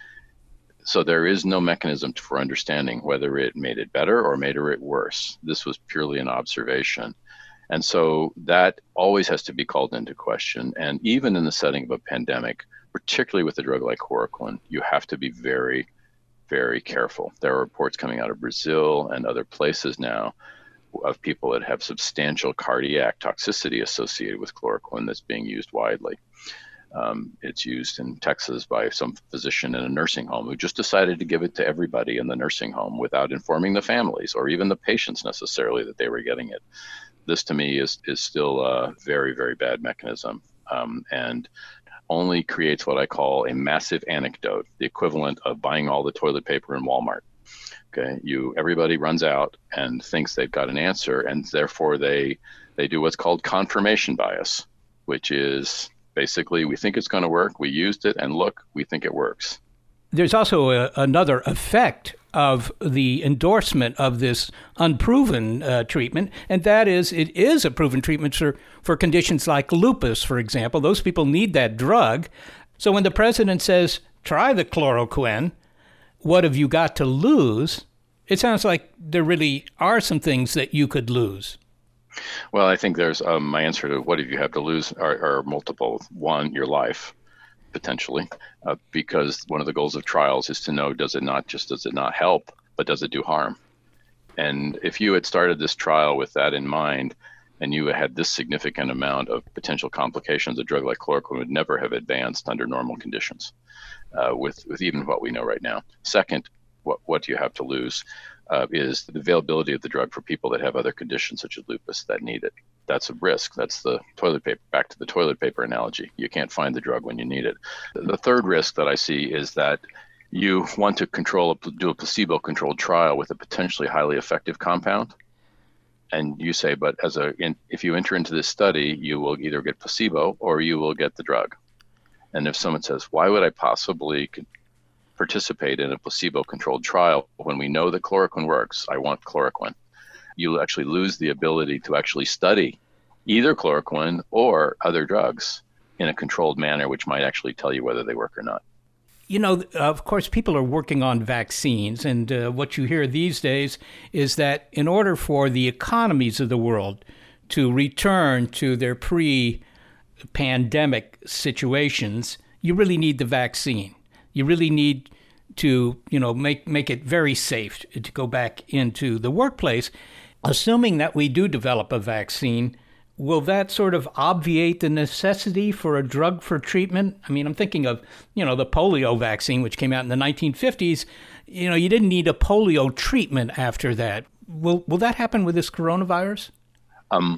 So there is no mechanism for understanding whether it made it better or made it worse. This was purely an observation. And so that always has to be called into question. And even in the setting of a pandemic, particularly with a drug like chloroquine, you have to be very, very careful. There are reports coming out of Brazil and other places now of people that have substantial cardiac toxicity associated with chloroquine that's being used widely. Um, it's used in Texas by some physician in a nursing home who just decided to give it to everybody in the nursing home without informing the families or even the patients necessarily that they were getting it. This to me is, is still a very, very bad mechanism um, and only creates what I call a massive anecdote, the equivalent of buying all the toilet paper in Walmart. Okay, you everybody runs out and thinks they've got an answer, and therefore they they do what's called confirmation bias, which is basically we think it's going to work, we used it, and look, we think it works. There's also a, another effect of the endorsement of this unproven uh, treatment, and that is it is a proven treatment for, for conditions like lupus, for example. Those people need that drug. So when the president says, try the chloroquine, what have you got to lose? It sounds like there really are some things that you could lose. Well, I think there's um, my answer to what have you have to lose are, are multiple. One, your life, potentially, uh, because one of the goals of trials is to know, does it not just, does it not help, but does it do harm? And if you had started this trial with that in mind, and you had this significant amount of potential complications, a drug like chloroquine would never have advanced under normal conditions. Uh, with, with even what we know right now. Second, what, what you have to lose uh, is the availability of the drug for people that have other conditions such as lupus that need it. That's a risk. That's the toilet paper, back to the toilet paper analogy. You can't find the drug when you need it. The third risk that I see is that you want to control, a, do a placebo-controlled trial with a potentially highly effective compound. And you say, but as a, in, if you enter into this study, you will either get placebo or you will get the drug. And if someone says, why would I possibly participate in a placebo-controlled trial when we know that chloroquine works? I want chloroquine. You'll actually lose the ability to actually study either chloroquine or other drugs in a controlled manner, which might actually tell you whether they work or not. You know, of course, people are working on vaccines, and uh, what you hear these days is that in order for the economies of the world to return to their pre pandemic situations, you really need the vaccine. You really need to, you know, make make it very safe to go back into the workplace. Assuming that we do develop a vaccine, will that sort of obviate the necessity for a drug for treatment? I mean, I'm thinking of, you know, the polio vaccine, which came out in the nineteen fifties. You know, you didn't need a polio treatment after that. Will will that happen with this coronavirus? Um,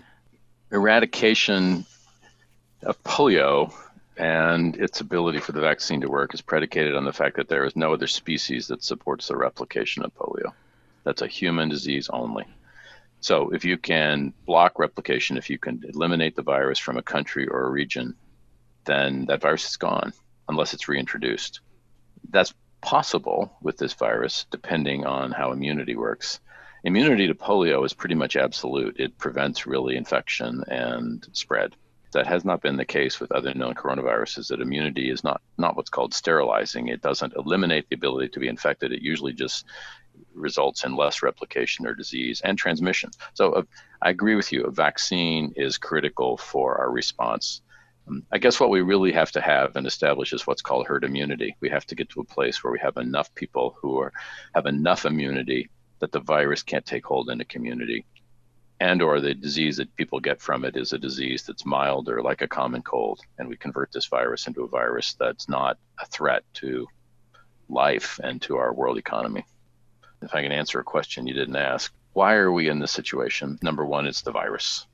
eradication of polio and its ability for the vaccine to work is predicated on the fact that there is no other species that supports the replication of polio. That's a human disease only. So if you can block replication, if you can eliminate the virus from a country or a region, then that virus is gone unless it's reintroduced. That's possible with this virus, depending on how immunity works. Immunity to polio is pretty much absolute. It prevents really infection and spread. That has not been the case with other known coronaviruses, that immunity is not, not what's called sterilizing. It doesn't eliminate the ability to be infected. It usually just results in less replication or disease and transmission. So uh, I agree with you. A vaccine is critical for our response. Um, I guess what we really have to have and establish is what's called herd immunity. We have to get to a place where we have enough people who are have enough immunity that the virus can't take hold in a community, and or the disease that people get from it is a disease that's mild or like a common cold, and we convert this virus into a virus that's not a threat to life and to our world economy. If I can answer a question you didn't ask, why are we in this situation? Number one, it's the virus. You know,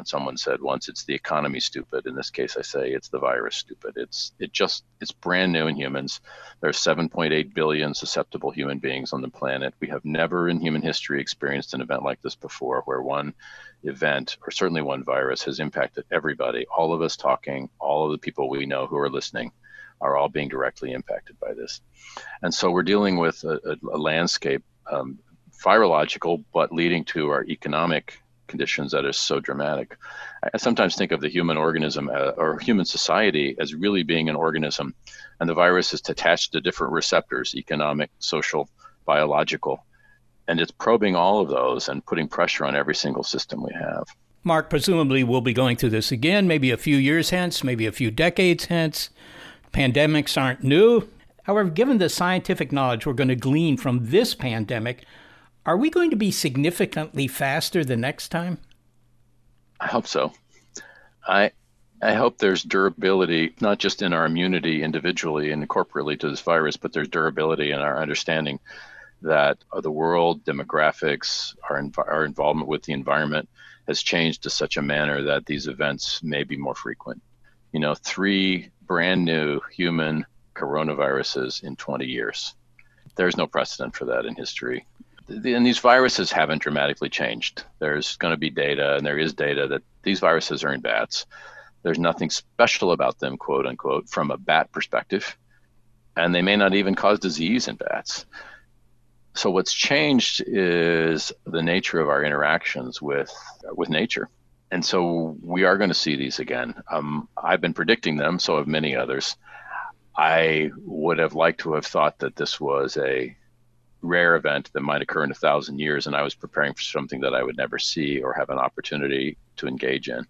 when someone said once it's the economy stupid. In this case, I say it's the virus stupid. It's it just it's brand new in humans. There's seven point eight billion susceptible human beings on the planet. We have never in human history experienced an event like this before, where one event, or certainly one virus, has impacted everybody. All of us talking, all of the people we know who are listening, are all being directly impacted by this. And so we're dealing with a, a, a landscape, um, virological, but leading to our economic conditions that is so dramatic. I sometimes think of the human organism uh, or human society as really being an organism, and the virus is attached to different receptors, economic, social, biological, and it's probing all of those and putting pressure on every single system we have. Mark, presumably we'll be going through this again, maybe a few years hence, maybe a few decades hence. Pandemics aren't new. However, given the scientific knowledge we're going to glean from this pandemic, are we going to be significantly faster the next time? I hope so. I I hope there's durability, not just in our immunity individually and corporately to this virus, but there's durability in our understanding that the world, demographics, our, env- our involvement with the environment has changed to such a manner that these events may be more frequent. You know, three brand new human coronaviruses in twenty years. There's no precedent for that in history. And these viruses haven't dramatically changed. There's going to be data, and there is data that these viruses are in bats. There's nothing special about them, quote unquote, from a bat perspective. And they may not even cause disease in bats. So what's changed is the nature of our interactions with with nature. And so we are going to see these again. Um, I've been predicting them, so have many others. I would have liked to have thought that this was a rare event that might occur in a thousand years, and I was preparing for something that I would never see or have an opportunity to engage in.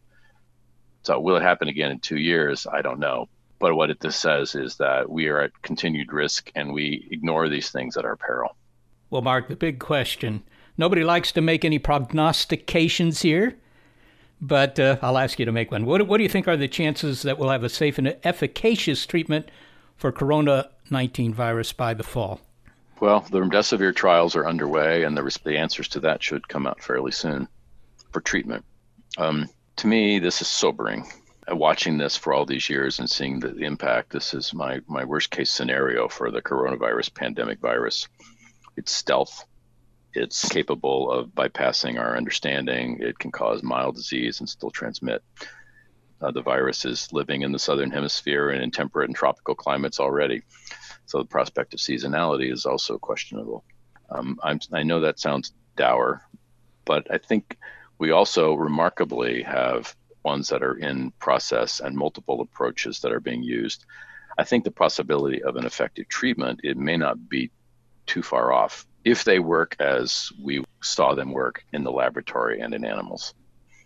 So will it happen again in two years? I don't know. But what it this says is that we are at continued risk, and we ignore these things at our peril. Well, Mark, the big question. Nobody likes to make any prognostications here, but uh, I'll ask you to make one. What, what do you think are the chances that we'll have a safe and efficacious treatment for corona nineteen virus by the fall? Well, the remdesivir trials are underway, and the, the answers to that should come out fairly soon for treatment. Um, to me, this is sobering. Uh, watching this for all these years and seeing the, the impact, this is my, my worst case scenario for the coronavirus pandemic virus. It's stealth. It's capable of bypassing our understanding. It can cause mild disease and still transmit. Uh, the virus is living in the southern hemisphere and in temperate and tropical climates already. So the prospect of seasonality is also questionable. Um, I'm, I know that sounds dour, but I think we also remarkably have ones that are in process and multiple approaches that are being used. I think the possibility of an effective treatment, it may not be too far off if they work as we saw them work in the laboratory and in animals.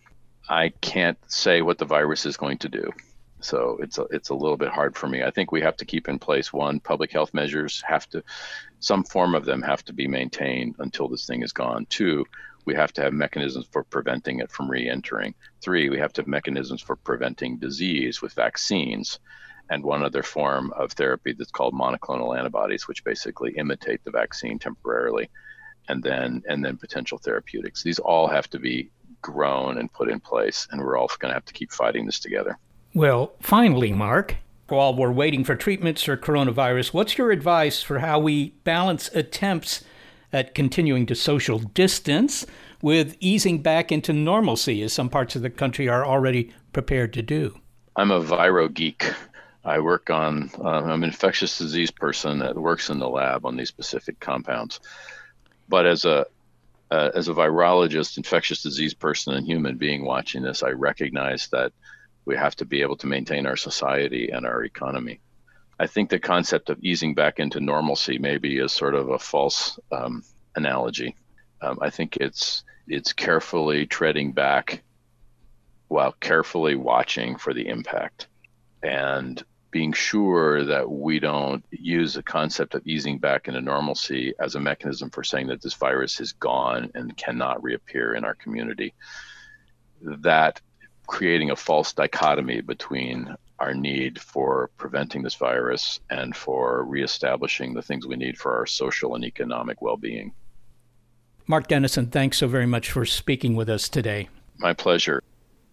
I can't say what the virus is going to do. So it's a, it's a little bit hard for me. I think we have to keep in place, one, public health measures have to, some form of them have to be maintained until this thing is gone. Two, we have to have mechanisms for preventing it from re-entering. Three, we have to have mechanisms for preventing disease with vaccines and one other form of therapy that's called monoclonal antibodies, which basically imitate the vaccine temporarily, and then and then potential therapeutics. These all have to be grown and put in place, and we're all going to have to keep fighting this together. Well, finally, Mark, while we're waiting for treatments for coronavirus, what's your advice for how we balance attempts at continuing to social distance with easing back into normalcy, as some parts of the country are already prepared to do? I'm a viro geek. I work on, uh, I'm an infectious disease person that works in the lab on these specific compounds. But as a uh, as a virologist, infectious disease person, and human being watching this, I recognize that we have to be able to maintain our society and our economy. I think the concept of easing back into normalcy maybe is sort of a false um, analogy. Um, I think it's it's carefully treading back while carefully watching for the impact and being sure that we don't use the concept of easing back into normalcy as a mechanism for saying that this virus is gone and cannot reappear in our community. That creating a false dichotomy between our need for preventing this virus and for reestablishing the things we need for our social and economic well-being. Mark Dennison, thanks so very much for speaking with us today. My pleasure.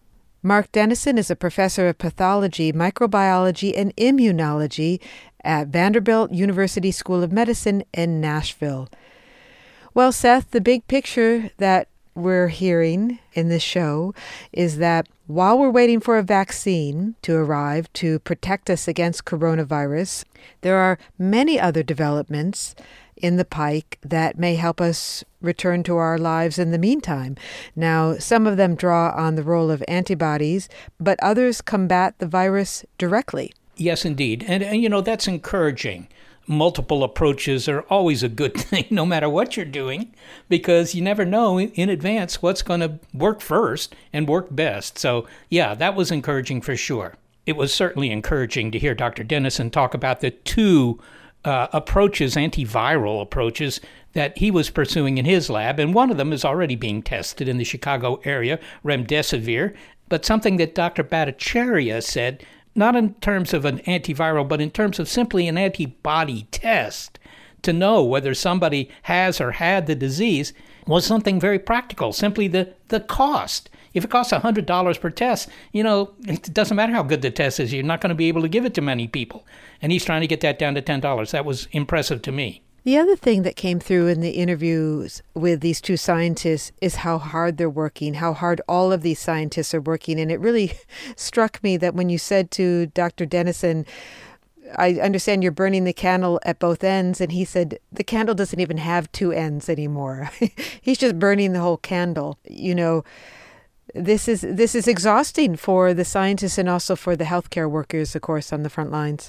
Mark Dennison is a professor of pathology, microbiology, and immunology at Vanderbilt University School of Medicine in Nashville. Well, Seth, the big picture that we're hearing in this show is that while we're waiting for a vaccine to arrive to protect us against coronavirus, there are many other developments in the pike that may help us return to our lives in the meantime. Now, some of them draw on the role of antibodies, but others combat the virus directly. Yes, indeed. And, and you know, that's encouraging. Multiple approaches are always a good thing, no matter what you're doing, because you never know in advance what's going to work first and work best. So, yeah, that was encouraging for sure. It was certainly encouraging to hear Doctor Dennison talk about the two uh, approaches, antiviral approaches, that he was pursuing in his lab, and one of them is already being tested in the Chicago area, remdesivir, but something that Doctor Bhattacharya said, not in terms of an antiviral, but in terms of simply an antibody test to know whether somebody has or had the disease, was something very practical, simply the, the cost. If it costs one hundred dollars per test, you know, it doesn't matter how good the test is, you're not going to be able to give it to many people. And he's trying to get that down to ten dollars. That was impressive to me. The other thing that came through in the interviews with these two scientists is how hard they're working, how hard all of these scientists are working. And it really struck me that when you said to Doctor Dennison, I understand you're burning the candle at both ends. And he said, the candle doesn't even have two ends anymore. He's just burning the whole candle. You know, this is this is exhausting for the scientists and also for the healthcare workers, of course, on the front lines.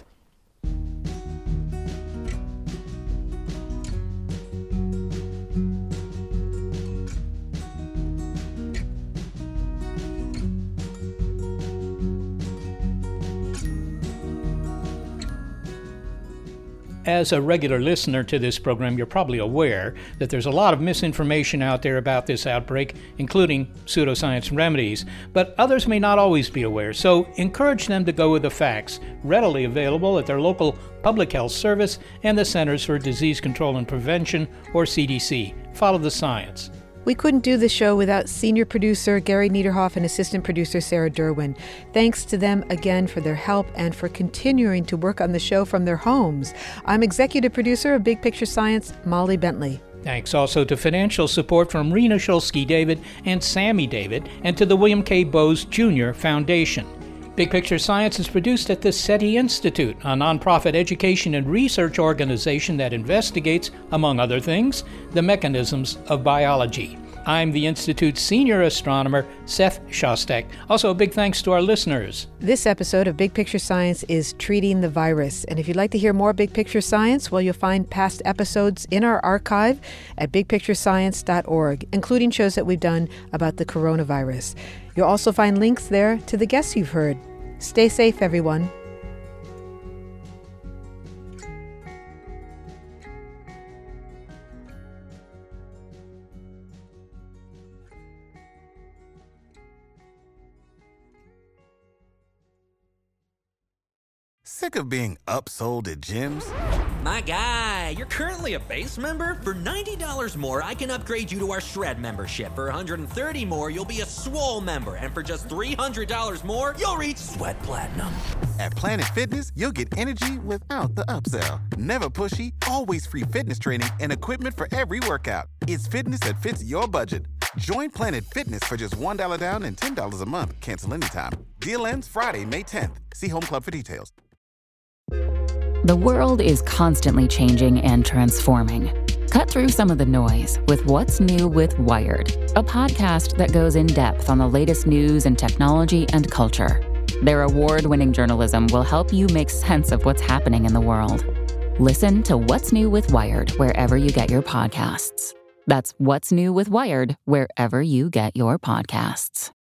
As a regular listener to this program, you're probably aware that there's a lot of misinformation out there about this outbreak, including pseudoscience remedies, but others may not always be aware, so encourage them to go with the facts, readily available at their local public health service and the Centers for Disease Control and Prevention, or C D C. Follow the science. We couldn't do the show without senior producer Gary Niederhoff and assistant producer Sarah Derwin. Thanks to them again for their help and for continuing to work on the show from their homes. I'm executive producer of Big Picture Science, Molly Bentley. Thanks also to financial support from Rena Shulsky-David and Sammy David, and to the William K. Bowes Junior Foundation. Big Picture Science is produced at the SETI Institute, a nonprofit education and research organization that investigates, among other things, the mechanisms of biology. I'm the Institute's senior astronomer, Seth Shostak. Also, a big thanks to our listeners. This episode of Big Picture Science is Treating the Virus. And if you'd like to hear more Big Picture Science, well, you'll find past episodes in our archive at big picture science dot org, including shows that we've done about the coronavirus. You'll also find links there to the guests you've heard. Stay safe, everyone. Sick of being upsold at gyms? My guy, you're currently a base member? For ninety dollars more, I can upgrade you to our Shred membership. For one hundred thirty dollars more, you'll be a Swole member. And for just three hundred dollars more, you'll reach Sweat Platinum. At Planet Fitness, you'll get energy without the upsell. Never pushy, always free fitness training and equipment for every workout. It's fitness that fits your budget. Join Planet Fitness for just one dollar down and ten dollars a month. Cancel anytime. Deal ends Friday, May tenth. See Home Club for details. The world is constantly changing and transforming. Cut through some of the noise with What's New with Wired, a podcast that goes in depth on the latest news and technology and culture. Their award-winning journalism will help you make sense of what's happening in the world. Listen to What's New with Wired wherever you get your podcasts. That's What's New with Wired wherever you get your podcasts.